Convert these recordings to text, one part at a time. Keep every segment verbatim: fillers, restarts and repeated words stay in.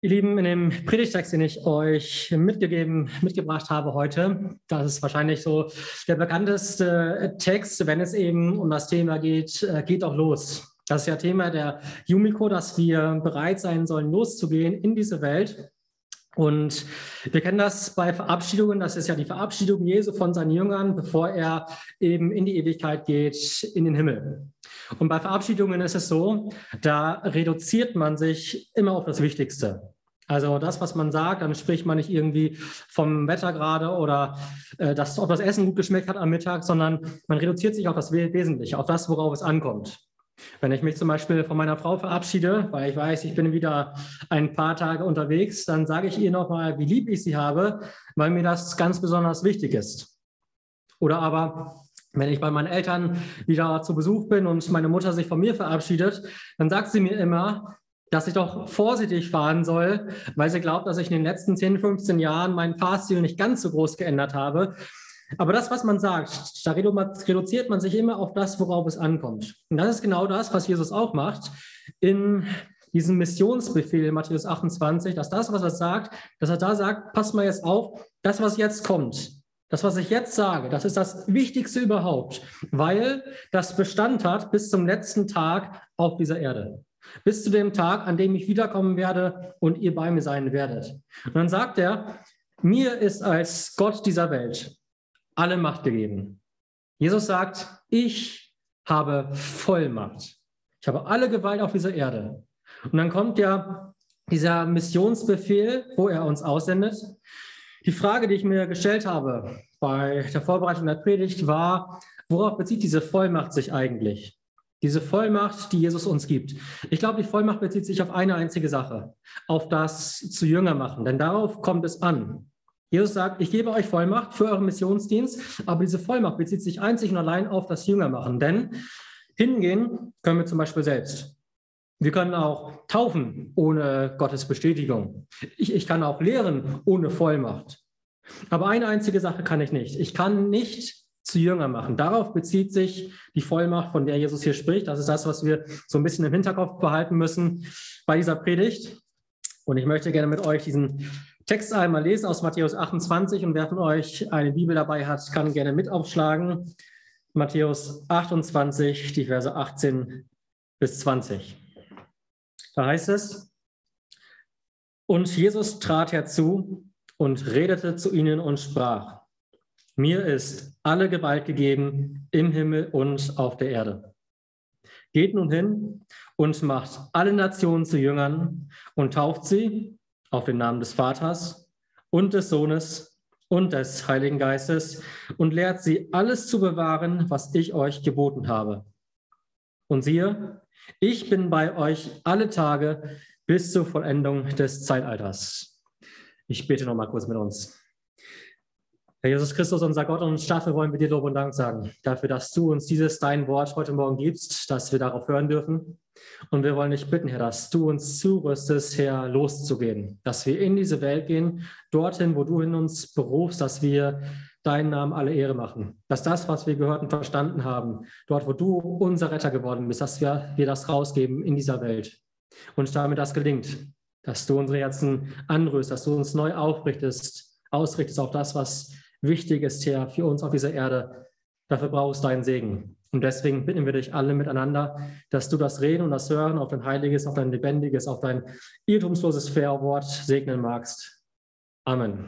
Ihr Lieben, in dem Predigtext, den ich euch mitgegeben, mitgebracht habe heute, das ist wahrscheinlich so der bekannteste Text, wenn es eben um das Thema geht, geht auch los. Das ist ja Thema der Yumiko, dass wir bereit sein sollen, loszugehen in diese Welt. Und wir kennen das bei Verabschiedungen, das ist ja die Verabschiedung Jesu von seinen Jüngern, bevor er eben in die Ewigkeit geht, in den Himmel. Und bei Verabschiedungen ist es so, da reduziert man sich immer auf das Wichtigste. Also das, was man sagt, dann spricht man nicht irgendwie vom Wetter gerade oder äh, dass, ob das Essen gut geschmeckt hat am Mittag, sondern man reduziert sich auf das Wesentliche, auf das, worauf es ankommt. Wenn ich mich zum Beispiel von meiner Frau verabschiede, weil ich weiß, ich bin wieder ein paar Tage unterwegs, dann sage ich ihr nochmal, wie lieb ich sie habe, weil mir das ganz besonders wichtig ist. Oder aber, wenn ich bei meinen Eltern wieder zu Besuch bin und meine Mutter sich von mir verabschiedet, dann sagt sie mir immer, dass ich doch vorsichtig fahren soll, weil sie glaubt, dass ich in den letzten zehn, fünfzehn Jahren meinen Fahrstil nicht ganz so groß geändert habe. Aber das, was man sagt, da reduziert man sich immer auf das, worauf es ankommt. Und das ist genau das, was Jesus auch macht in diesem Missionsbefehl in Matthäus achtundzwanzig, dass das, was er sagt, dass er da sagt, passt mal jetzt auf, das, was jetzt kommt, das, was ich jetzt sage, das ist das Wichtigste überhaupt, weil das Bestand hat bis zum letzten Tag auf dieser Erde. Bis zu dem Tag, an dem ich wiederkommen werde und ihr bei mir sein werdet. Und dann sagt er, mir ist als Gott dieser Welt alle Macht gegeben. Jesus sagt, ich habe Vollmacht. Ich habe alle Gewalt auf dieser Erde. Und dann kommt ja dieser Missionsbefehl, wo er uns aussendet. Die Frage, die ich mir gestellt habe bei der Vorbereitung der Predigt, war, worauf bezieht diese Vollmacht sich eigentlich? Diese Vollmacht, die Jesus uns gibt. Ich glaube, die Vollmacht bezieht sich auf eine einzige Sache, auf das zu Jünger machen, denn darauf kommt es an. Jesus sagt, ich gebe euch Vollmacht für euren Missionsdienst, aber diese Vollmacht bezieht sich einzig und allein auf das Jüngermachen, denn hingehen können wir zum Beispiel selbst. Wir können auch taufen ohne Gottes Bestätigung. Ich, ich kann auch lehren ohne Vollmacht. Aber eine einzige Sache kann ich nicht. Ich kann nicht zu Jünger machen. Darauf bezieht sich die Vollmacht, von der Jesus hier spricht. Das ist das, was wir so ein bisschen im Hinterkopf behalten müssen bei dieser Predigt. Und ich möchte gerne mit euch diesen Text einmal lesen aus Matthäus achtundzwanzig und wer von euch eine Bibel dabei hat, kann gerne mit aufschlagen. Matthäus achtundzwanzig, die Verse achtzehn bis zwanzig. Da heißt es, und Jesus trat herzu und redete zu ihnen und sprach, mir ist alle Gewalt gegeben im Himmel und auf der Erde. Geht nun hin und macht alle Nationen zu Jüngern und tauft sie auf den Namen des Vaters und des Sohnes und des Heiligen Geistes und lehrt sie, alles zu bewahren, was ich euch geboten habe. Und siehe, ich bin bei euch alle Tage bis zur Vollendung des Zeitalters. Ich bete noch mal kurz mit uns. Herr Jesus Christus, unser Gott und Staffel, wollen wir dir Lob und Dank sagen dafür, dass du uns dieses dein Wort heute Morgen gibst, dass wir darauf hören dürfen. Und wir wollen dich bitten, Herr, dass du uns zurüstest, Herr, loszugehen, dass wir in diese Welt gehen, dorthin, wo du in uns berufst, dass wir deinen Namen alle Ehre machen, dass das, was wir gehört und verstanden haben, dort, wo du unser Retter geworden bist, dass wir, wir das rausgeben in dieser Welt. Und damit das gelingt, dass du unsere Herzen anrührst, dass du uns neu aufrichtest, ausrichtest auf das, was wichtig ist, Herr, für uns auf dieser Erde. Dafür brauchst du deinen Segen. Und deswegen bitten wir dich alle miteinander, dass du das Reden und das Hören auf dein Heiliges, auf dein Lebendiges, auf dein irrtumsloses Wort segnen magst. Amen.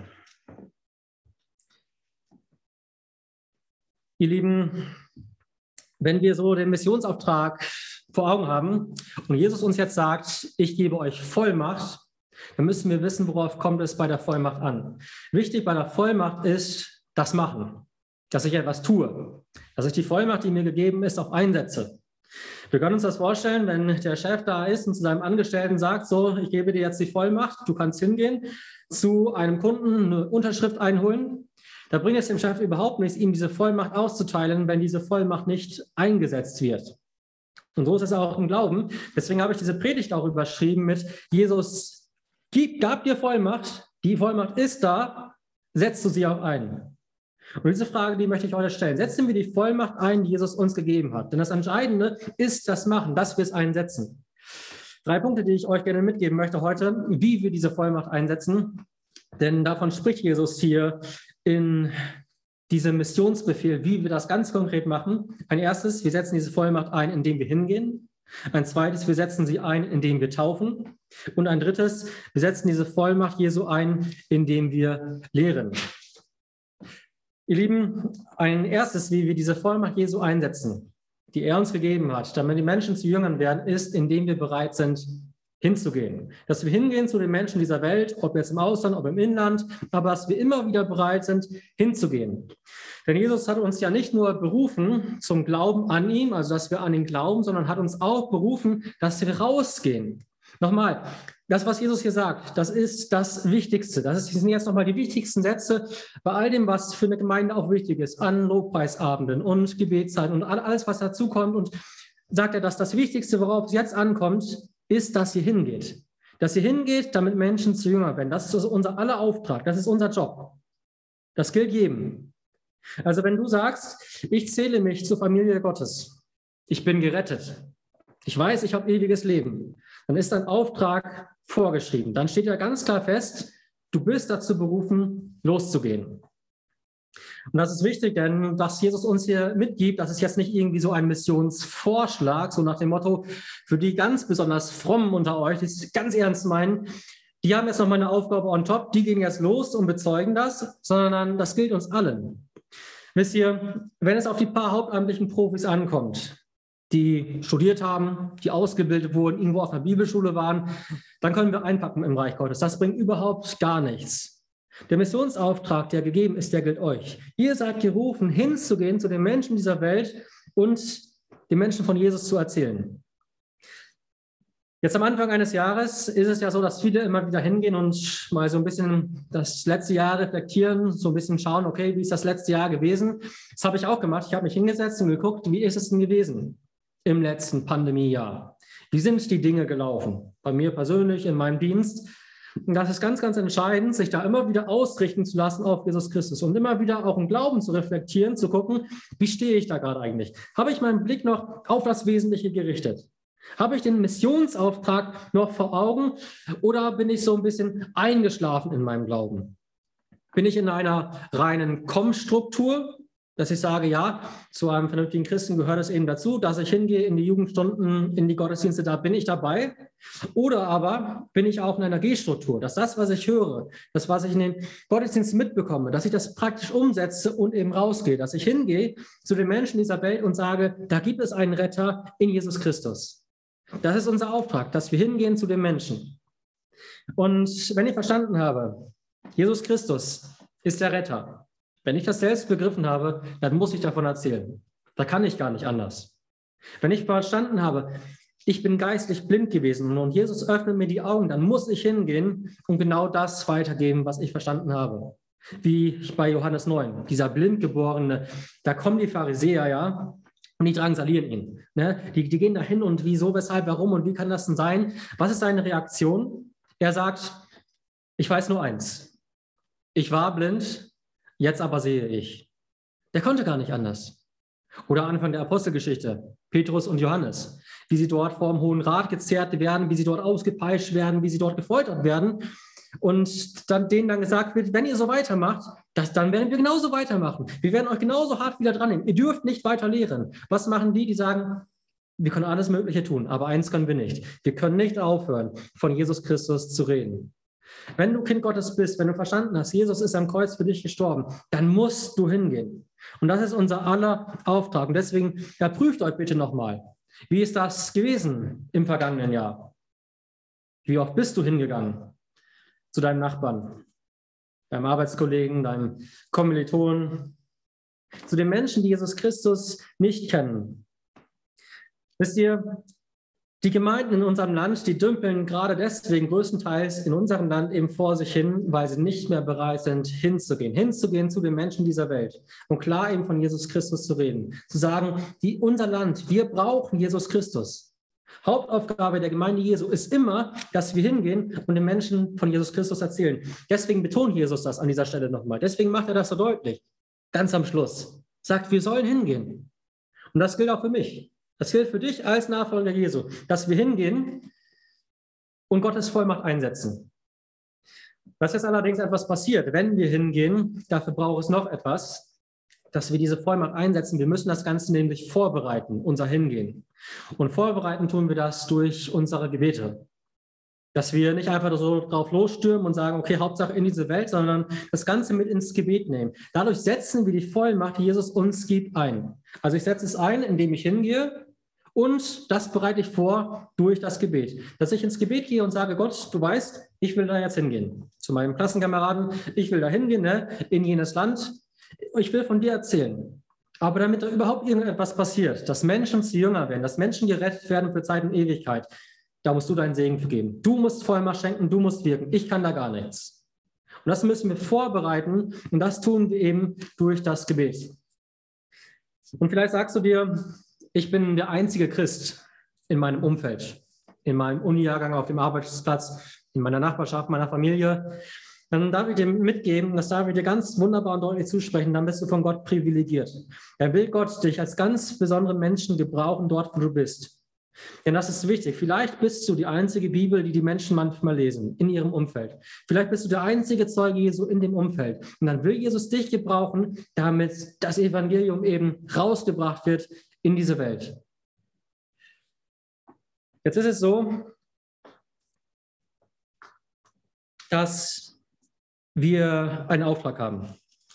Ihr Lieben, wenn wir so den Missionsauftrag vor Augen haben und Jesus uns jetzt sagt, ich gebe euch Vollmacht, dann müssen wir wissen, worauf kommt es bei der Vollmacht an. Wichtig bei der Vollmacht ist das Machen, dass ich etwas tue, dass ich die Vollmacht, die mir gegeben ist, auch einsetze. Wir können uns das vorstellen, wenn der Chef da ist und zu seinem Angestellten sagt, so, ich gebe dir jetzt die Vollmacht, du kannst hingehen, zu einem Kunden eine Unterschrift einholen. Da bringt es dem Chef überhaupt nichts, ihm diese Vollmacht auszuteilen, wenn diese Vollmacht nicht eingesetzt wird. Und so ist es auch im Glauben. Deswegen habe ich diese Predigt auch überschrieben mit Jesus Gib, gab dir Vollmacht, die Vollmacht ist da, setzt du sie auch ein. Und diese Frage, die möchte ich heute stellen. Setzen wir die Vollmacht ein, die Jesus uns gegeben hat? Denn das Entscheidende ist das Machen, dass wir es einsetzen. Drei Punkte, die ich euch gerne mitgeben möchte heute, wie wir diese Vollmacht einsetzen. Denn davon spricht Jesus hier in diesem Missionsbefehl, wie wir das ganz konkret machen. Ein erstes, wir setzen diese Vollmacht ein, indem wir hingehen. Ein zweites, wir setzen sie ein, indem wir taufen. Und ein drittes, wir setzen diese Vollmacht Jesu ein, indem wir lehren. Ihr Lieben, ein erstes, wie wir diese Vollmacht Jesu einsetzen, die er uns gegeben hat, damit die Menschen zu Jüngern werden, ist, indem wir bereit sind, hinzugehen. Dass wir hingehen zu den Menschen dieser Welt, ob jetzt im Ausland, ob im Inland, aber dass wir immer wieder bereit sind, hinzugehen. Denn Jesus hat uns ja nicht nur berufen zum Glauben an ihn, also dass wir an ihn glauben, sondern hat uns auch berufen, dass wir rausgehen. Nochmal, das, was Jesus hier sagt, das ist das Wichtigste. Das sind jetzt nochmal die wichtigsten Sätze bei all dem, was für eine Gemeinde auch wichtig ist, an Lobpreisabenden und Gebetszeiten und alles, was dazukommt. Und sagt er, dass das Wichtigste, worauf es jetzt ankommt, ist, dass ihr hingeht. Dass ihr hingeht, damit Menschen zu Jünger werden. Das ist also unser aller Auftrag. Das ist unser Job. Das gilt jedem. Also wenn du sagst, ich zähle mich zur Familie Gottes, ich bin gerettet, ich weiß, ich habe ewiges Leben, dann ist dein Auftrag vorgeschrieben. Dann steht ja ganz klar fest, du bist dazu berufen, loszugehen. Und das ist wichtig, denn was Jesus uns hier mitgibt, das ist jetzt nicht irgendwie so ein Missionsvorschlag, so nach dem Motto, für die ganz besonders Frommen unter euch, die es ganz ernst meinen, die haben jetzt noch mal eine Aufgabe on top, die gehen jetzt los und bezeugen das, sondern das gilt uns allen. Wisst ihr, wenn es auf die paar hauptamtlichen Profis ankommt, die studiert haben, die ausgebildet wurden, irgendwo auf einer Bibelschule waren, dann können wir einpacken im Reich Gottes. Das bringt überhaupt gar nichts. Der Missionsauftrag, der gegeben ist, der gilt euch. Ihr seid gerufen, hinzugehen zu den Menschen dieser Welt und den Menschen von Jesus zu erzählen. Jetzt am Anfang eines Jahres ist es ja so, dass viele immer wieder hingehen und mal so ein bisschen das letzte Jahr reflektieren, so ein bisschen schauen, okay, wie ist das letzte Jahr gewesen? Das habe ich auch gemacht. Ich habe mich hingesetzt und geguckt, wie ist es denn gewesen im letzten Pandemiejahr? Wie sind die Dinge gelaufen? Bei mir persönlich, in meinem Dienst. Und das ist ganz, ganz entscheidend, sich da immer wieder ausrichten zu lassen auf Jesus Christus und immer wieder auch im Glauben zu reflektieren, zu gucken, wie stehe ich da gerade eigentlich? Habe ich meinen Blick noch auf das Wesentliche gerichtet? Habe ich den Missionsauftrag noch vor Augen oder bin ich so ein bisschen eingeschlafen in meinem Glauben? Bin ich in einer reinen Komm-Struktur, dass ich sage, ja, zu einem vernünftigen Christen gehört es eben dazu, dass ich hingehe in die Jugendstunden, in die Gottesdienste, da bin ich dabei. Oder aber bin ich auch in einer G-Struktur, dass das, was ich höre, das, was ich in den Gottesdiensten mitbekomme, dass ich das praktisch umsetze und eben rausgehe, dass ich hingehe zu den Menschen dieser Welt und sage, da gibt es einen Retter in Jesus Christus. Das ist unser Auftrag, dass wir hingehen zu den Menschen. Und wenn ich verstanden habe, Jesus Christus ist der Retter, wenn ich das selbst begriffen habe, dann muss ich davon erzählen. Da kann ich gar nicht anders. Wenn ich verstanden habe, ich bin geistlich blind gewesen und Jesus öffnet mir die Augen, dann muss ich hingehen und genau das weitergeben, was ich verstanden habe. Wie bei Johannes neun, dieser Blindgeborene, da kommen die Pharisäer, ja, und die drangsalieren ihn. Ne? Die, die gehen da hin und wieso, weshalb, warum und wie kann das denn sein? Was ist seine Reaktion? Er sagt, ich weiß nur eins. Ich war blind, jetzt aber sehe ich. Der konnte gar nicht anders. Oder Anfang der Apostelgeschichte, Petrus und Johannes, wie sie dort vor dem Hohen Rat gezerrt werden, wie sie dort ausgepeitscht werden, wie sie dort gefoltert werden. Und dann denen dann gesagt wird, wenn ihr so weitermacht, das, dann werden wir genauso weitermachen. Wir werden euch genauso hart wieder dran nehmen. Ihr dürft nicht weiter lehren. Was machen die, die sagen, wir können alles Mögliche tun, aber eins können wir nicht. Wir können nicht aufhören, von Jesus Christus zu reden. Wenn du Kind Gottes bist, wenn du verstanden hast, Jesus ist am Kreuz für dich gestorben, dann musst du hingehen. Und das ist unser aller Auftrag. Und deswegen, ja, prüft euch bitte nochmal. Wie ist das gewesen im vergangenen Jahr? Wie oft bist du hingegangen zu deinem Nachbarn, deinem Arbeitskollegen, deinem Kommilitonen, zu den Menschen, die Jesus Christus nicht kennen? Wisst ihr, die Gemeinden in unserem Land, die dümpeln gerade deswegen größtenteils in unserem Land eben vor sich hin, weil sie nicht mehr bereit sind, hinzugehen, hinzugehen zu den Menschen dieser Welt und klar eben von Jesus Christus zu reden, zu sagen, die, unser Land, wir brauchen Jesus Christus. Hauptaufgabe der Gemeinde Jesu ist immer, dass wir hingehen und den Menschen von Jesus Christus erzählen. Deswegen betont Jesus das an dieser Stelle nochmal. Deswegen macht er das so deutlich, ganz am Schluss. Sagt, wir sollen hingehen. Und das gilt auch für mich. Das gilt für dich als Nachfolger Jesu, dass wir hingehen und Gottes Vollmacht einsetzen. Was jetzt allerdings etwas passiert, wenn wir hingehen, dafür braucht es noch etwas, dass wir diese Vollmacht einsetzen. Wir müssen das Ganze nämlich vorbereiten, unser Hingehen. Und vorbereiten tun wir das durch unsere Gebete. Dass wir nicht einfach so drauf losstürmen und sagen, okay, Hauptsache in diese Welt, sondern das Ganze mit ins Gebet nehmen. Dadurch setzen wir die Vollmacht, die Jesus uns gibt, ein. Also ich setze es ein, indem ich hingehe und das bereite ich vor durch das Gebet. Dass ich ins Gebet gehe und sage, Gott, du weißt, ich will da jetzt hingehen. Zu meinem Klassenkameraden, ich will da hingehen, ne, in jenes Land. Ich will von dir erzählen. Aber damit da überhaupt irgendetwas passiert, dass Menschen zu Jünger werden, dass Menschen gerettet werden für Zeit und Ewigkeit, da musst du deinen Segen für geben. Du musst Vollmacht schenken, du musst wirken. Ich kann da gar nichts. Und das müssen wir vorbereiten und das tun wir eben durch das Gebet. Und vielleicht sagst du dir, ich bin der einzige Christ in meinem Umfeld, in meinem Uni-Jahrgang, auf dem Arbeitsplatz, in meiner Nachbarschaft, meiner Familie. Dann darf ich dir mitgeben, das darf ich dir ganz wunderbar und deutlich zusprechen, dann bist du von Gott privilegiert. Dann will Gott dich als ganz besonderen Menschen gebrauchen, dort, wo du bist. Denn das ist wichtig. Vielleicht bist du die einzige Bibel, die die Menschen manchmal lesen, in ihrem Umfeld. Vielleicht bist du der einzige Zeuge Jesu in dem Umfeld. Und dann will Jesus dich gebrauchen, damit das Evangelium eben rausgebracht wird in diese Welt. Jetzt ist es so, dass wir einen Auftrag haben.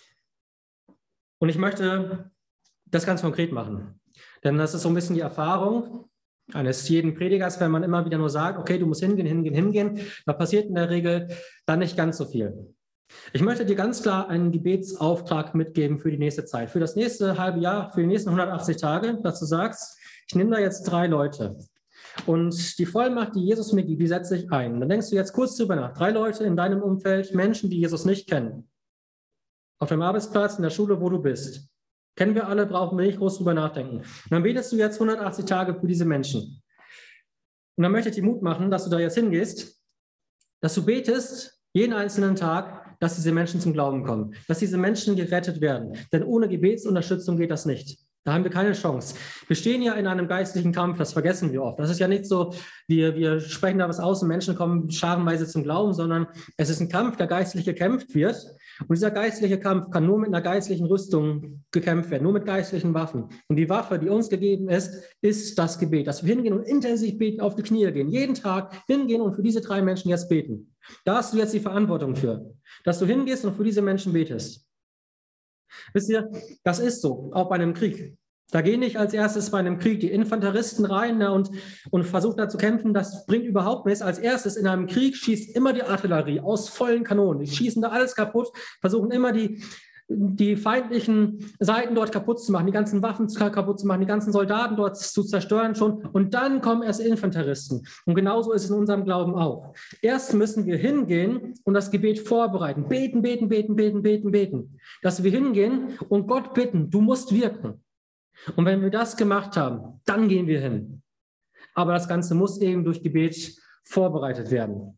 Und ich möchte das ganz konkret machen. Denn das ist so ein bisschen die Erfahrung eines jeden Predigers, wenn man immer wieder nur sagt, okay, du musst hingehen, hingehen, hingehen, da passiert in der Regel dann nicht ganz so viel. Ich möchte dir ganz klar einen Gebetsauftrag mitgeben für die nächste Zeit, für das nächste halbe Jahr, für die nächsten hundertachtzig Tage, dass du sagst, ich nehme da jetzt drei Leute und die Vollmacht, die Jesus mir gibt, die setze ich ein. Dann denkst du jetzt kurz drüber nach, drei Leute in deinem Umfeld, Menschen, die Jesus nicht kennen, auf deinem Arbeitsplatz, in der Schule, wo du bist. Kennen wir alle, brauchen wir nicht groß drüber nachdenken. Und dann betest du jetzt hundertachtzig Tage für diese Menschen. Und dann möchte ich dir Mut machen, dass du da jetzt hingehst, dass du betest, jeden einzelnen Tag, dass diese Menschen zum Glauben kommen, dass diese Menschen gerettet werden. Denn ohne Gebetsunterstützung geht das nicht. Da haben wir keine Chance. Wir stehen ja in einem geistlichen Kampf, das vergessen wir oft. Das ist ja nicht so, wir, wir sprechen da was aus und Menschen kommen scharenweise zum Glauben, sondern es ist ein Kampf, der geistlich gekämpft wird. Und dieser geistliche Kampf kann nur mit einer geistlichen Rüstung gekämpft werden, nur mit geistlichen Waffen. Und die Waffe, die uns gegeben ist, ist das Gebet. Dass wir hingehen und intensiv beten, auf die Knie gehen, jeden Tag hingehen und für diese drei Menschen jetzt beten. Da hast du jetzt die Verantwortung für, dass du hingehst und für diese Menschen betest. Wisst ihr, das ist so, auch bei einem Krieg. Da gehen nicht als erstes bei einem Krieg die Infanteristen rein, ne, und, und versuchen da zu kämpfen. Das bringt überhaupt nichts. Als erstes in einem Krieg schießt immer die Artillerie aus vollen Kanonen. Die schießen da alles kaputt, versuchen immer die, die feindlichen Seiten dort kaputt zu machen, die ganzen Waffen kaputt zu machen, die ganzen Soldaten dort zu zerstören schon. Und dann kommen erst Infanteristen. Und genauso ist es in unserem Glauben auch. Erst müssen wir hingehen und das Gebet vorbereiten. Beten, beten, beten, beten, beten, beten. Dass wir hingehen und Gott bitten, du musst wirken. Und wenn wir das gemacht haben, dann gehen wir hin. Aber das Ganze muss eben durch Gebet vorbereitet werden.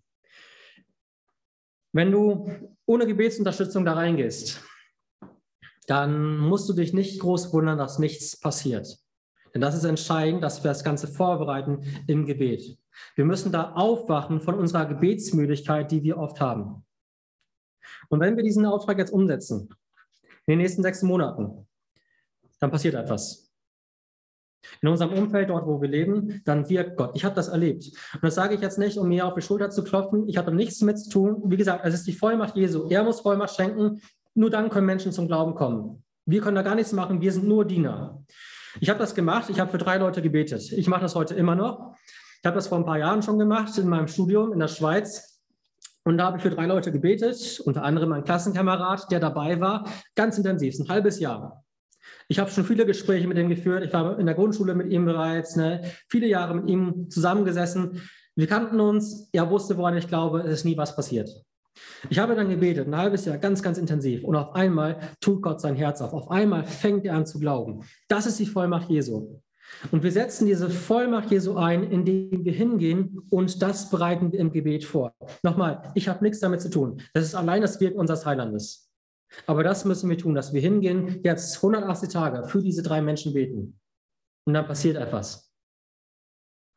Wenn du ohne Gebetsunterstützung da reingehst, dann musst du dich nicht groß wundern, dass nichts passiert. Denn das ist entscheidend, dass wir das Ganze vorbereiten im Gebet. Wir müssen da aufwachen von unserer Gebetsmüdigkeit, die wir oft haben. Und wenn wir diesen Auftrag jetzt umsetzen, in den nächsten sechs Monaten, dann passiert etwas. In unserem Umfeld, dort wo wir leben, dann wirkt Gott. Ich habe das erlebt. Und das sage ich jetzt nicht, um mir auf die Schulter zu klopfen. Ich habe nichts damit zu tun. Wie gesagt, es ist die Vollmacht Jesu. Er muss Vollmacht schenken. Nur dann können Menschen zum Glauben kommen. Wir können da gar nichts machen. Wir sind nur Diener. Ich habe das gemacht. Ich habe für drei Leute gebetet. Ich mache das heute immer noch. Ich habe das vor ein paar Jahren schon gemacht in meinem Studium in der Schweiz. Und da habe ich für drei Leute gebetet, unter anderem ein Klassenkamerad, der dabei war, ganz intensiv, ein halbes Jahr. Ich habe schon viele Gespräche mit ihm geführt. Ich war in der Grundschule mit ihm bereits, ne, viele Jahre mit ihm zusammengesessen. Wir kannten uns. Er wusste, woran ich glaube. Es ist nie was passiert. Ich habe dann gebetet, ein halbes Jahr, ganz, ganz intensiv. Und auf einmal tut Gott sein Herz auf. Auf einmal fängt er an zu glauben. Das ist die Vollmacht Jesu. Und wir setzen diese Vollmacht Jesu ein, indem wir hingehen und das bereiten wir im Gebet vor. Nochmal, ich habe nichts damit zu tun. Das ist allein das Wirken unseres Heilandes. Aber das müssen wir tun, dass wir hingehen, jetzt hundertachtzig Tage für diese drei Menschen beten. Und dann passiert etwas.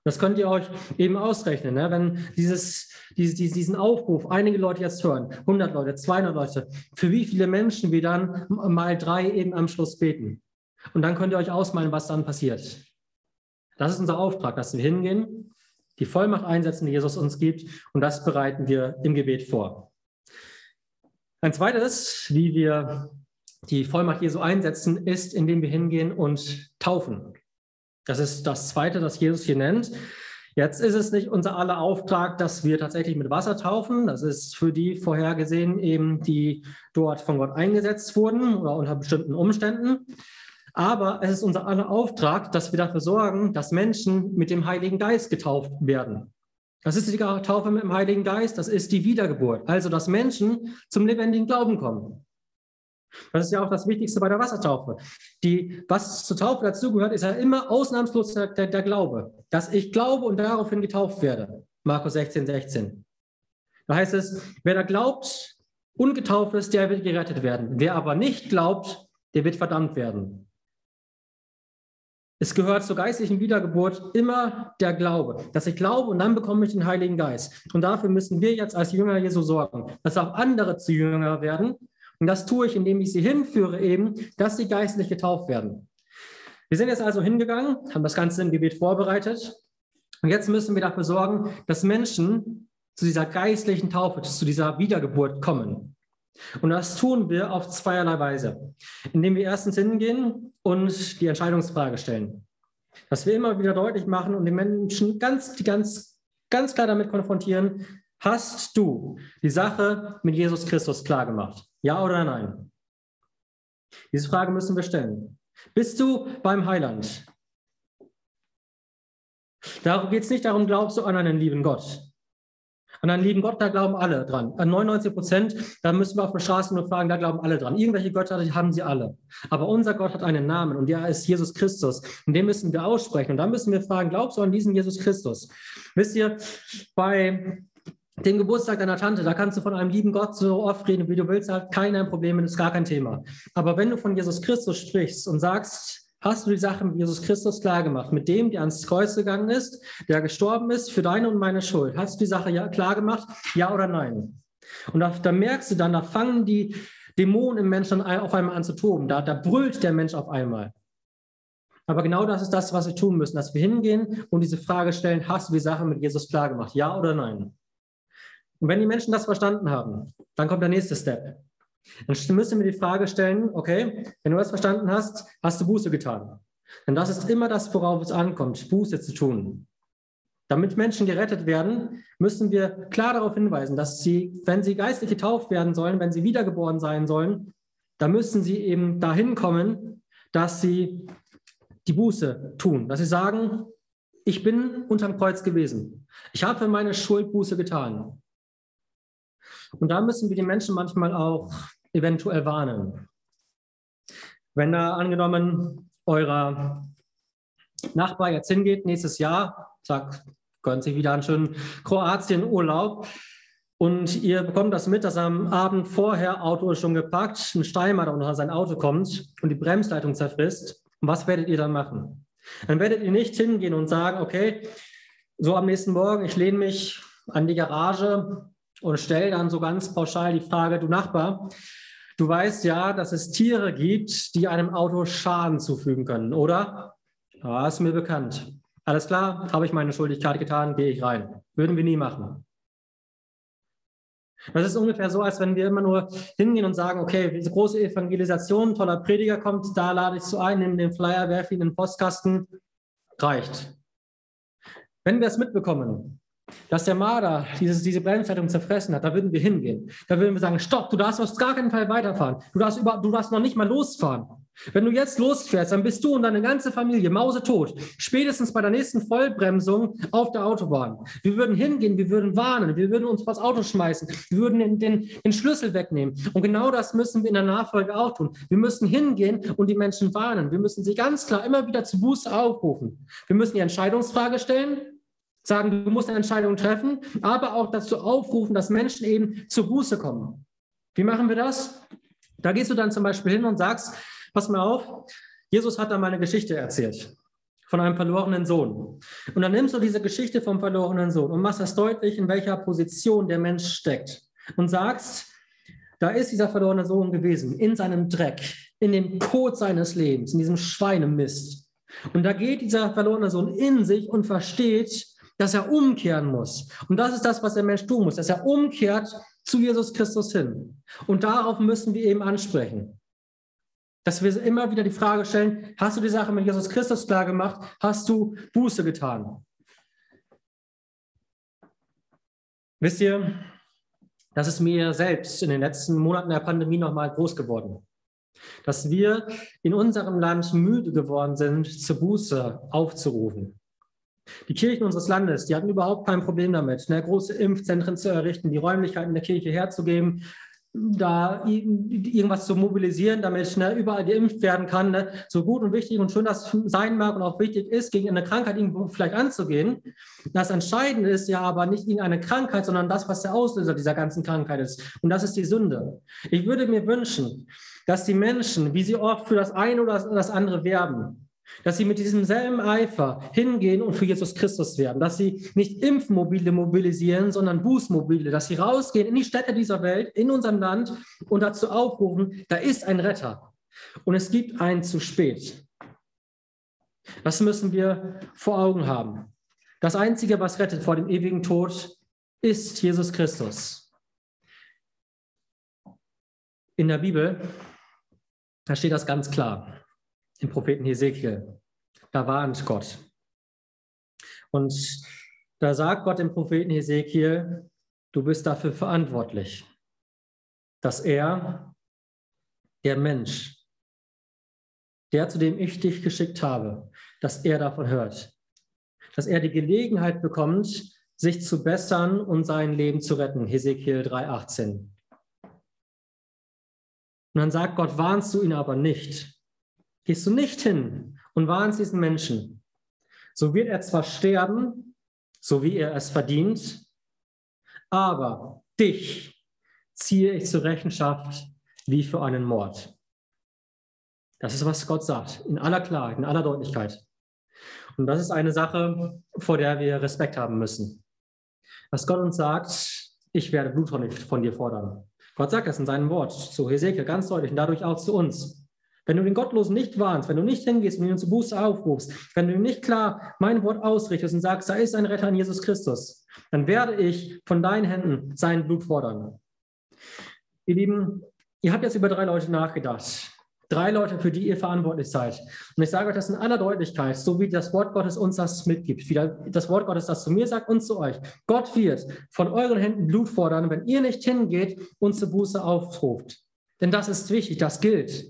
Das könnt ihr euch eben ausrechnen, ne? Wenn dieses, dieses, diesen Aufruf einige Leute jetzt hören, hundert Leute, zweihundert Leute, für wie viele Menschen wir dann mal drei eben am Schluss beten. Und dann könnt ihr euch ausmalen, was dann passiert. Das ist unser Auftrag, dass wir hingehen, die Vollmacht einsetzen, die Jesus uns gibt, und das bereiten wir im Gebet vor. Ein zweites, wie wir die Vollmacht Jesu einsetzen, ist, indem wir hingehen und taufen. Das ist das Zweite, das Jesus hier nennt. Jetzt ist es nicht unser aller Auftrag, dass wir tatsächlich mit Wasser taufen. Das ist für die vorhergesehen, eben, die dort von Gott eingesetzt wurden oder unter bestimmten Umständen. Aber es ist unser aller Auftrag, dass wir dafür sorgen, dass Menschen mit dem Heiligen Geist getauft werden. Das ist die Taufe mit dem Heiligen Geist, das ist die Wiedergeburt. Also, dass Menschen zum lebendigen Glauben kommen. Das ist ja auch das Wichtigste bei der Wassertaufe. Die, was zur Taufe dazugehört, ist ja immer ausnahmslos der, der, der Glaube. Dass ich glaube und daraufhin getauft werde. Markus sechzehn, sechzehn. Da heißt es, wer da glaubt und getauft ist, der wird gerettet werden. Wer aber nicht glaubt, der wird verdammt werden. Es gehört zur geistlichen Wiedergeburt immer der Glaube, dass ich glaube und dann bekomme ich den Heiligen Geist. Und dafür müssen wir jetzt als Jünger Jesu sorgen, dass auch andere zu Jünger werden. Und das tue ich, indem ich sie hinführe eben, dass sie geistlich getauft werden. Wir sind jetzt also hingegangen, haben das Ganze im Gebet vorbereitet. Und jetzt müssen wir dafür sorgen, dass Menschen zu dieser geistlichen Taufe, zu dieser Wiedergeburt kommen. Und das tun wir auf zweierlei Weise. Indem wir erstens hingehen und die Entscheidungsfrage stellen. Dass wir immer wieder deutlich machen und die Menschen ganz, ganz, ganz klar damit konfrontieren, hast du die Sache mit Jesus Christus klargemacht? Ja oder nein? Diese Frage müssen wir stellen. Bist du beim Heiland? Darum geht es nicht darum, glaubst du an einen lieben Gott? An einen lieben Gott, da glauben alle dran. An neunundneunzig Prozent, da müssen wir auf der Straße nur fragen, da glauben alle dran. Irgendwelche Götter, die haben sie alle. Aber unser Gott hat einen Namen und der ist Jesus Christus. Und den müssen wir aussprechen. Und dann müssen wir fragen, glaubst du an diesen Jesus Christus? Wisst ihr, bei dem Geburtstag deiner Tante, da kannst du von einem lieben Gott so oft reden, wie du willst, hat keiner ein Problem, das ist gar kein Thema. Aber wenn du von Jesus Christus sprichst und sagst, hast du die Sache mit Jesus Christus klargemacht, mit dem, der ans Kreuz gegangen ist, der gestorben ist für deine und meine Schuld, hast du die Sache ja klargemacht, ja oder nein? Und da, da merkst du dann, da fangen die Dämonen im Menschen auf einmal an zu toben, da, da brüllt der Mensch auf einmal. Aber genau das ist das, was wir tun müssen, dass wir hingehen und diese Frage stellen, hast du die Sache mit Jesus klargemacht, ja oder nein? Und wenn die Menschen das verstanden haben, dann kommt der nächste Step. Dann müssen wir die Frage stellen, okay, wenn du das verstanden hast, hast du Buße getan. Denn das ist immer das, worauf es ankommt, Buße zu tun. Damit Menschen gerettet werden, müssen wir klar darauf hinweisen, dass sie, wenn sie geistlich getauft werden sollen, wenn sie wiedergeboren sein sollen, dann müssen sie eben dahin kommen, dass sie die Buße tun. Dass sie sagen, ich bin unterm Kreuz gewesen. Ich habe für meine Schuld Buße getan. Und da müssen wir die Menschen manchmal auch eventuell warnen. Wenn da angenommen eurer Nachbar jetzt hingeht, nächstes Jahr, sagt, gönnt sich wieder einen schönen Kroatien-Urlaub und ihr bekommt das mit, dass am Abend vorher Auto ist schon geparkt, ein Steinmarder unter sein Auto kommt und die Bremsleitung zerfrisst. Und was werdet ihr dann machen? Dann werdet ihr nicht hingehen und sagen, okay, so am nächsten Morgen, ich lehne mich an die Garage und stelle dann so ganz pauschal die Frage, du Nachbar, du weißt ja, dass es Tiere gibt, die einem Auto Schaden zufügen können, oder? Ja, ist mir bekannt. Alles klar, habe ich meine Schuldigkeit getan, gehe ich rein. Würden wir nie machen. Das ist ungefähr so, als wenn wir immer nur hingehen und sagen, okay, diese große Evangelisation, toller Prediger kommt, da lade ich zu ein, nehme den Flyer, werfe ihn in den Postkasten, reicht. Wenn wir es mitbekommen, dass der Marder dieses, diese Bremsleitung zerfressen hat, da würden wir hingehen. Da würden wir sagen, stopp, du darfst auf gar keinen Fall weiterfahren. Du darfst, über, du darfst noch nicht mal losfahren. Wenn du jetzt losfährst, dann bist du und deine ganze Familie mausetot. Spätestens bei der nächsten Vollbremsung auf der Autobahn. Wir würden hingehen, wir würden warnen, wir würden uns vors Auto schmeißen, wir würden den, den, den Schlüssel wegnehmen. Und genau das müssen wir in der Nachfolge auch tun. Wir müssen hingehen und die Menschen warnen. Wir müssen sie ganz klar immer wieder zu Buße aufrufen. Wir müssen die Entscheidungsfrage stellen, sagen, du musst eine Entscheidung treffen, aber auch dazu aufrufen, dass Menschen eben zur Buße kommen. Wie machen wir das? Da gehst du dann zum Beispiel hin und sagst, pass mal auf, Jesus hat da mal eine Geschichte erzählt von einem verlorenen Sohn. Und dann nimmst du diese Geschichte vom verlorenen Sohn und machst das deutlich, in welcher Position der Mensch steckt. Und sagst, da ist dieser verlorene Sohn gewesen, in seinem Dreck, in dem Kot seines Lebens, in diesem Schweinemist. Und da geht dieser verlorene Sohn in sich und versteht, dass er umkehren muss. Und das ist das, was der Mensch tun muss, dass er umkehrt zu Jesus Christus hin. Und darauf müssen wir eben ansprechen. Dass wir immer wieder die Frage stellen, hast du die Sache mit Jesus Christus klar gemacht? Hast du Buße getan? Wisst ihr, das ist mir selbst in den letzten Monaten der Pandemie nochmal groß geworden. Dass wir in unserem Land müde geworden sind, zur Buße aufzurufen. Die Kirchen unseres Landes, die hatten überhaupt kein Problem damit, ne, große Impfzentren zu errichten, die Räumlichkeiten der Kirche herzugeben, da irgendwas zu mobilisieren, damit ne, überall geimpft werden kann. Ne, so gut und wichtig und schön das sein mag und auch wichtig ist, gegen eine Krankheit irgendwo vielleicht anzugehen. Das Entscheidende ist ja aber nicht irgendeine Krankheit, sondern das, was der Auslöser dieser ganzen Krankheit ist. Und das ist die Sünde. Ich würde mir wünschen, dass die Menschen, wie sie oft für das eine oder das andere werben, dass sie mit diesem selben Eifer hingehen und für Jesus Christus werben, dass sie nicht Impfmobile mobilisieren, sondern Bußmobile, dass sie rausgehen in die Städte dieser Welt, in unserem Land und dazu aufrufen, da ist ein Retter und es gibt einen zu spät. Das müssen wir vor Augen haben. Das Einzige, was rettet vor dem ewigen Tod, ist Jesus Christus. In der Bibel, da steht das ganz klar. Im Propheten Hesekiel. Da warnt Gott. Und da sagt Gott dem Propheten Hesekiel, du bist dafür verantwortlich, dass er, der Mensch, der, zu dem ich dich geschickt habe, dass er davon hört. Dass er die Gelegenheit bekommt, sich zu bessern und sein Leben zu retten. Hesekiel drei achtzehn. Und dann sagt Gott, warnst du ihn aber nicht. Gehst du nicht hin und warnst diesen Menschen, so wird er zwar sterben, so wie er es verdient, aber dich ziehe ich zur Rechenschaft wie für einen Mord. Das ist, was Gott sagt, in aller Klarheit, in aller Deutlichkeit. Und das ist eine Sache, vor der wir Respekt haben müssen. Dass Gott uns sagt, ich werde Blut von dir fordern. Gott sagt das in seinem Wort zu Hesekiel ganz deutlich und dadurch auch zu uns. Wenn du den Gottlosen nicht warnst, wenn du nicht hingehst und ihn zur Buße aufrufst, wenn du ihm nicht klar mein Wort ausrichtest und sagst, da ist ein Retter in Jesus Christus, dann werde ich von deinen Händen sein Blut fordern. Ihr Lieben, ihr habt jetzt über drei Leute nachgedacht. Drei Leute, für die ihr verantwortlich seid. Und ich sage euch das in aller Deutlichkeit, so wie das Wort Gottes uns das mitgibt, wie das Wort Gottes das zu mir sagt und zu euch. Gott wird von euren Händen Blut fordern, wenn ihr nicht hingeht und zur Buße aufruft. Denn das ist wichtig, das gilt.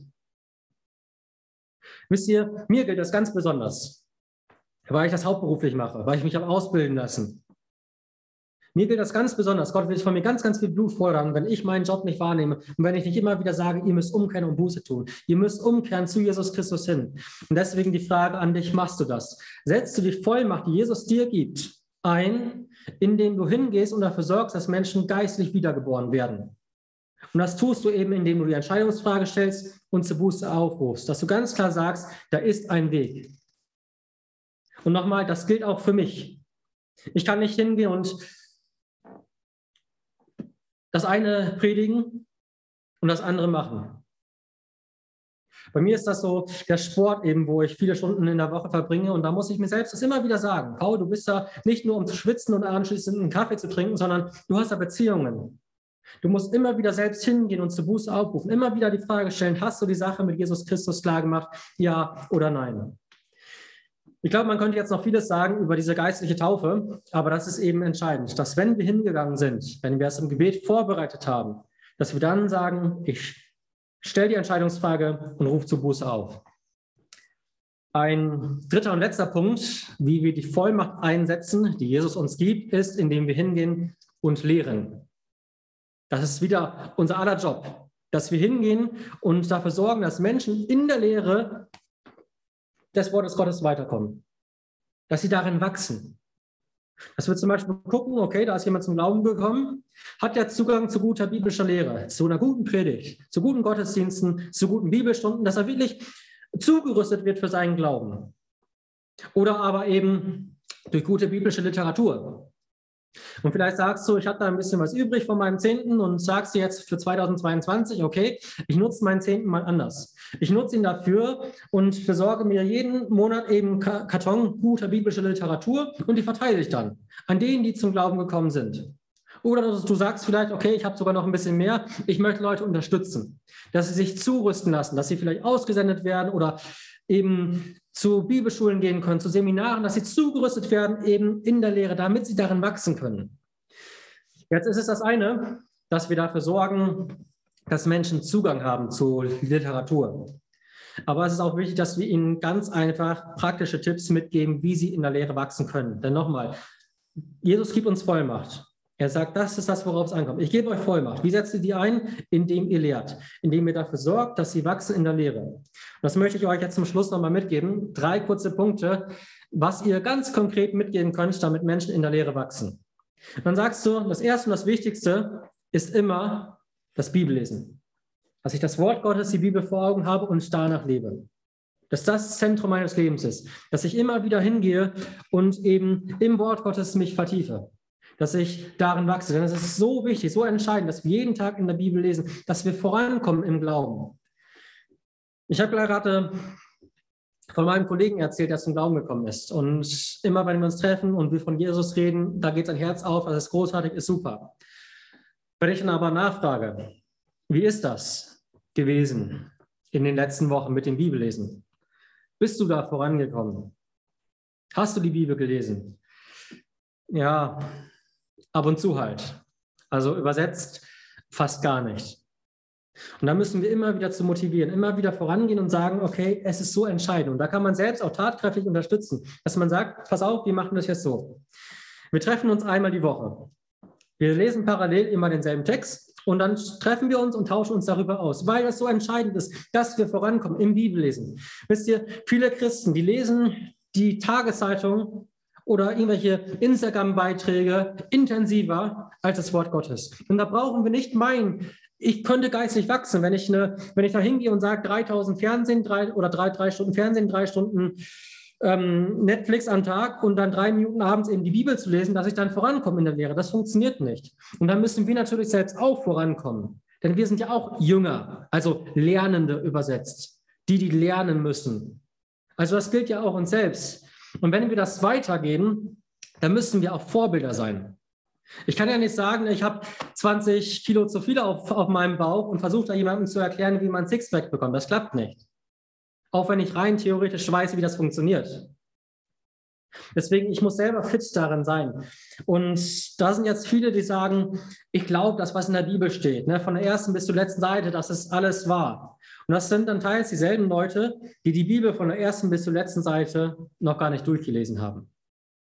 Wisst ihr, mir gilt das ganz besonders, weil ich das hauptberuflich mache, weil ich mich habe ausbilden lassen. Mir gilt das ganz besonders. Gott will von mir ganz, ganz viel Blut fordern, wenn ich meinen Job nicht wahrnehme und wenn ich nicht immer wieder sage, ihr müsst umkehren und Buße tun. Ihr müsst umkehren zu Jesus Christus hin. Und deswegen die Frage an dich, machst du das? Setzt du die Vollmacht, die Jesus dir gibt, ein, indem du hingehst und dafür sorgst, dass Menschen geistlich wiedergeboren werden? Und das tust du eben, indem du die Entscheidungsfrage stellst und zur Buße aufrufst, dass du ganz klar sagst, da ist ein Weg. Und nochmal, das gilt auch für mich. Ich kann nicht hingehen und das eine predigen und das andere machen. Bei mir ist das so der Sport eben, wo ich viele Stunden in der Woche verbringe und da muss ich mir selbst das immer wieder sagen. Paul, du bist da nicht nur um zu schwitzen und anschließend einen Kaffee zu trinken, sondern du hast da Beziehungen. Du musst immer wieder selbst hingehen und zur Buße aufrufen, immer wieder die Frage stellen, hast du die Sache mit Jesus Christus klar gemacht, ja oder nein? Ich glaube, man könnte jetzt noch vieles sagen über diese geistliche Taufe, aber das ist eben entscheidend, dass wenn wir hingegangen sind, wenn wir es im Gebet vorbereitet haben, dass wir dann sagen, ich stelle die Entscheidungsfrage und rufe zur Buße auf. Ein dritter und letzter Punkt, wie wir die Vollmacht einsetzen, die Jesus uns gibt, ist, indem wir hingehen und lehren. Das ist wieder unser aller Job, dass wir hingehen und dafür sorgen, dass Menschen in der Lehre des Wortes Gottes weiterkommen, dass sie darin wachsen. Dass wir zum Beispiel gucken, okay, da ist jemand zum Glauben gekommen, hat der Zugang zu guter biblischer Lehre, zu einer guten Predigt, zu guten Gottesdiensten, zu guten Bibelstunden, dass er wirklich zugerüstet wird für seinen Glauben. Oder aber eben durch gute biblische Literatur. Und vielleicht sagst du, ich habe da ein bisschen was übrig von meinem Zehnten und sagst du jetzt für zweitausendzweiundzwanzig, okay, ich nutze meinen Zehnten mal anders. Ich nutze ihn dafür und besorge mir jeden Monat eben Karton guter biblischer Literatur und die verteile ich dann an denen, die zum Glauben gekommen sind. Oder du sagst vielleicht, okay, ich habe sogar noch ein bisschen mehr, ich möchte Leute unterstützen, dass sie sich zurüsten lassen, dass sie vielleicht ausgesendet werden oder eben zu Bibelschulen gehen können, zu Seminaren, dass sie zugerüstet werden eben in der Lehre, damit sie darin wachsen können. Jetzt ist es das eine, dass wir dafür sorgen, dass Menschen Zugang haben zu Literatur. Aber es ist auch wichtig, dass wir ihnen ganz einfach praktische Tipps mitgeben, wie sie in der Lehre wachsen können. Denn nochmal, Jesus gibt uns Vollmacht. Er sagt, das ist das, worauf es ankommt. Ich gebe euch Vollmacht. Wie setzt ihr die ein? Indem ihr lehrt, indem ihr dafür sorgt, dass sie wachsen in der Lehre. Und das möchte ich euch jetzt zum Schluss nochmal mitgeben. Drei kurze Punkte, was ihr ganz konkret mitgeben könnt, damit Menschen in der Lehre wachsen. Dann sagst du, das Erste und das Wichtigste ist immer das Bibellesen. Dass ich das Wort Gottes, die Bibel vor Augen habe und danach lebe. Dass das das Zentrum meines Lebens ist. Dass ich immer wieder hingehe und eben im Wort Gottes mich vertiefe. Dass ich darin wachse. Denn es ist so wichtig, so entscheidend, dass wir jeden Tag in der Bibel lesen, dass wir vorankommen im Glauben. Ich habe gerade von meinem Kollegen erzählt, der zum Glauben gekommen ist. Und immer, wenn wir uns treffen und wir von Jesus reden, da geht sein Herz auf, das ist großartig, ist super. Wenn ich dann aber nachfrage, wie ist das gewesen in den letzten Wochen mit dem Bibellesen? Bist du da vorangekommen? Hast du die Bibel gelesen? Ja, ab und zu halt. Also übersetzt fast gar nicht. Und da müssen wir immer wieder zu motivieren, immer wieder vorangehen und sagen, okay, es ist so entscheidend. Und da kann man selbst auch tatkräftig unterstützen, dass man sagt, pass auf, wir machen das jetzt so. Wir treffen uns einmal die Woche. Wir lesen parallel immer denselben Text und dann treffen wir uns und tauschen uns darüber aus, weil es so entscheidend ist, dass wir vorankommen im Bibellesen. Wisst ihr, viele Christen, die lesen die Tageszeitung oder irgendwelche Instagram-Beiträge intensiver als das Wort Gottes. Und da brauchen wir nicht meinen, ich könnte geistlich wachsen, wenn ich, eine, wenn ich da hingehe und sage, dreitausend Fernsehen drei, oder drei, drei Stunden Fernsehen, drei Stunden ähm, Netflix am Tag und dann drei Minuten abends eben die Bibel zu lesen, dass ich dann vorankomme in der Lehre. Das funktioniert nicht. Und dann müssen wir natürlich selbst auch vorankommen. Denn wir sind ja auch Jünger, also Lernende übersetzt, die, die lernen müssen. Also das gilt ja auch uns selbst. Und wenn wir das weitergeben, dann müssen wir auch Vorbilder sein. Ich kann ja nicht sagen, ich habe zwanzig Kilo zu viel auf, auf meinem Bauch und versuche da jemandem zu erklären, wie man ein Sixpack bekommt. Das klappt nicht. Auch wenn ich rein theoretisch weiß, wie das funktioniert. Deswegen, ich muss selber fit darin sein. Und da sind jetzt viele, die sagen, ich glaube, das, was in der Bibel steht, ne, von der ersten bis zur letzten Seite, das ist alles wahr. Und das sind dann teils dieselben Leute, die die Bibel von der ersten bis zur letzten Seite noch gar nicht durchgelesen haben.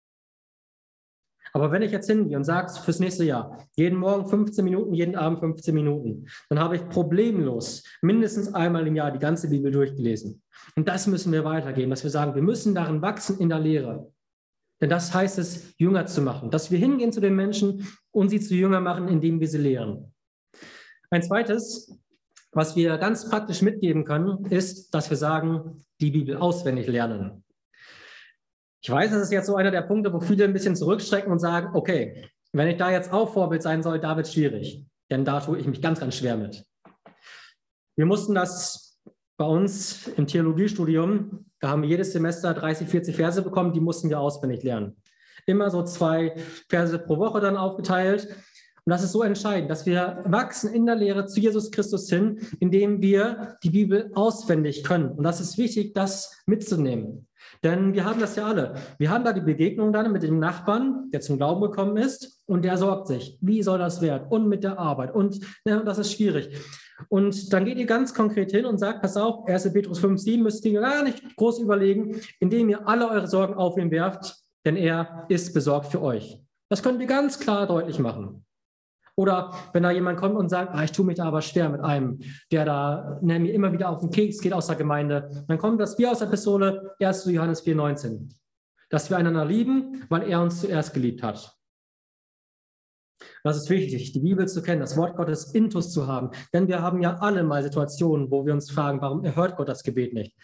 Aber wenn ich jetzt hingehe und sage, fürs nächste Jahr, jeden Morgen fünfzehn Minuten, jeden Abend fünfzehn Minuten, dann habe ich problemlos mindestens einmal im Jahr die ganze Bibel durchgelesen. Und das müssen wir weitergeben, dass wir sagen, wir müssen darin wachsen in der Lehre. Denn das heißt es, Jünger zu machen, dass wir hingehen zu den Menschen und sie zu Jünger machen, indem wir sie lehren. Ein zweites, was wir ganz praktisch mitgeben können, ist, dass wir sagen, die Bibel auswendig lernen. Ich weiß, das ist jetzt so einer der Punkte, wo viele ein bisschen zurückstrecken und sagen, okay, wenn ich da jetzt auch Vorbild sein soll, da wird es schwierig. Denn da tue ich mich ganz, ganz schwer mit. Wir mussten das bei uns im Theologiestudium, da haben wir jedes Semester dreißig, vierzig Verse bekommen, die mussten wir auswendig lernen. Immer so zwei Verse pro Woche dann aufgeteilt. Und das ist so entscheidend, dass wir wachsen in der Lehre zu Jesus Christus hin, indem wir die Bibel auswendig können. Und das ist wichtig, das mitzunehmen. Denn wir haben das ja alle. Wir haben da die Begegnung dann mit dem Nachbarn, der zum Glauben gekommen ist, und der sorgt sich, wie soll das werden? Und mit der Arbeit. Und ja, das ist schwierig. Und dann geht ihr ganz konkret hin und sagt, pass auf, erster Petrus fünf, sieben müsst ihr gar nicht groß überlegen, indem ihr alle eure Sorgen auf ihn werft, denn er ist besorgt für euch. Das könnt ihr ganz klar deutlich machen. Oder wenn da jemand kommt und sagt, ah, ich tue mich da aber schwer mit einem, der da ne, mir immer wieder auf den Keks geht aus der Gemeinde, dann kommt das wie aus der Pistole, erster Johannes vier, neunzehn. Dass wir einander lieben, weil er uns zuerst geliebt hat. Das ist wichtig, die Bibel zu kennen, das Wort Gottes intus zu haben. Denn wir haben ja alle mal Situationen, wo wir uns fragen, warum erhört Gott das Gebet nicht?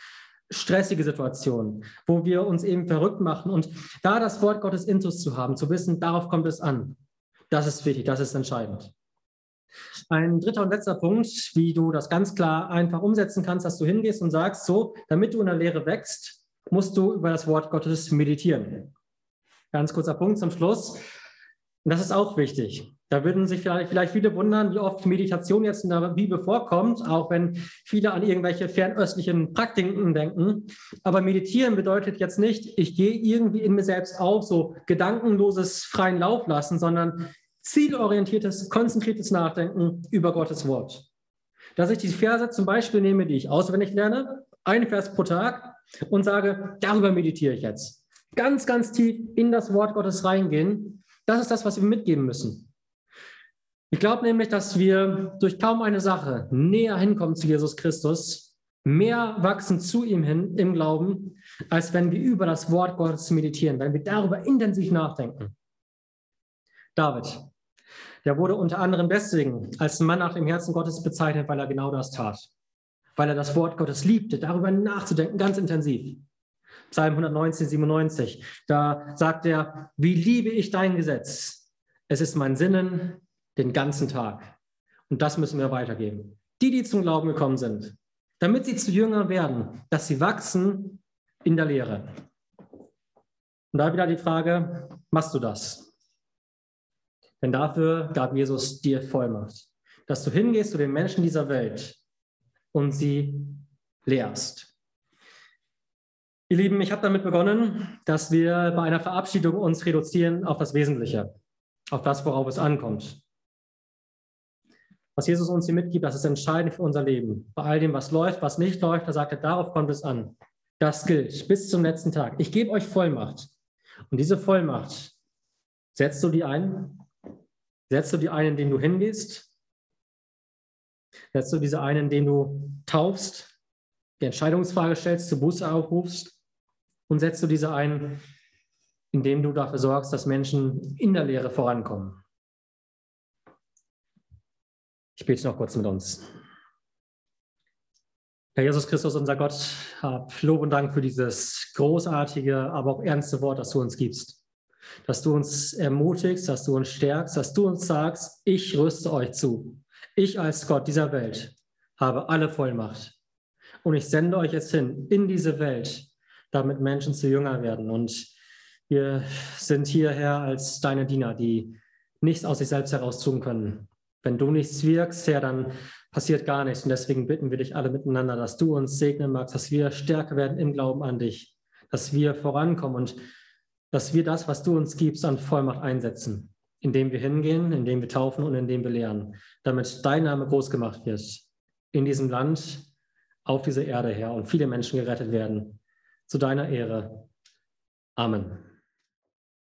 stressige Situationen, wo wir uns eben verrückt machen. Und da das Wort Gottes intus zu haben, zu wissen, darauf kommt es an. Das ist wichtig, das ist entscheidend. Ein dritter und letzter Punkt, wie du das ganz klar einfach umsetzen kannst, dass du hingehst und sagst, so, damit du in der Lehre wächst, musst du über das Wort Gottes meditieren. Ganz kurzer Punkt zum Schluss. Und das ist auch wichtig. Da würden sich vielleicht, vielleicht viele wundern, wie oft Meditation jetzt in der Bibel vorkommt, auch wenn viele an irgendwelche fernöstlichen Praktiken denken. Aber meditieren bedeutet jetzt nicht, ich gehe irgendwie in mir selbst auf, so gedankenloses freien Lauf lassen, sondern zielorientiertes, konzentriertes Nachdenken über Gottes Wort. Dass ich die Verse zum Beispiel nehme, die ich auswendig lerne, einen Vers pro Tag und sage, darüber meditiere ich jetzt. Ganz, ganz tief in das Wort Gottes reingehen, das ist das, was wir mitgeben müssen. Ich glaube nämlich, dass wir durch kaum eine Sache näher hinkommen zu Jesus Christus, mehr wachsen zu ihm hin im Glauben, als wenn wir über das Wort Gottes meditieren, wenn wir darüber intensiv nachdenken. David, der wurde unter anderem deswegen als Mann nach dem Herzen Gottes bezeichnet, weil er genau das tat. Weil er das Wort Gottes liebte, darüber nachzudenken, ganz intensiv. Psalm hundertneunzehn, siebenundneunzig, da sagt er, wie liebe ich dein Gesetz. Es ist mein Sinnen den ganzen Tag. Und das müssen wir weitergeben. Die, die zum Glauben gekommen sind, damit sie zu Jüngern werden, dass sie wachsen in der Lehre. Und da wieder die Frage, machst du das? Denn dafür gab Jesus dir Vollmacht, dass du hingehst zu den Menschen dieser Welt und sie lehrst. Ihr Lieben, ich habe damit begonnen, dass wir bei einer Verabschiedung uns reduzieren auf das Wesentliche, auf das, worauf es ankommt. Was Jesus uns hier mitgibt, das ist entscheidend für unser Leben. Bei all dem, was läuft, was nicht läuft, da sagt er, darauf kommt es an. Das gilt bis zum letzten Tag. Ich gebe euch Vollmacht. Und diese Vollmacht, setzt du die ein? Setzt du die ein, indem du hingehst? Setzt du diese ein, indem du taufst, die Entscheidungsfrage stellst, zur Buße aufrufst? Und setzt du diese ein, indem du dafür sorgst, dass Menschen in der Lehre vorankommen? Ich bete noch kurz mit uns. Herr Jesus Christus, unser Gott, hab Lob und Dank für dieses großartige, aber auch ernste Wort, das du uns gibst. Dass du uns ermutigst, dass du uns stärkst, dass du uns sagst, ich rüste euch zu. Ich als Gott dieser Welt habe alle Vollmacht. Und ich sende euch jetzt hin in diese Welt, damit Menschen zu Jünger werden. Und wir sind hier, Herr, als deine Diener, die nichts aus sich selbst heraus tun können. Wenn du nichts wirkst, Herr, dann passiert gar nichts. Und deswegen bitten wir dich alle miteinander, dass du uns segnen magst, dass wir stärker werden im Glauben an dich, dass wir vorankommen und dass wir das, was du uns gibst, an Vollmacht einsetzen, indem wir hingehen, indem wir taufen und indem wir lehren, damit dein Name groß gemacht wird in diesem Land, auf dieser Erde, Herr, und viele Menschen gerettet werden. Zu deiner Ehre. Amen.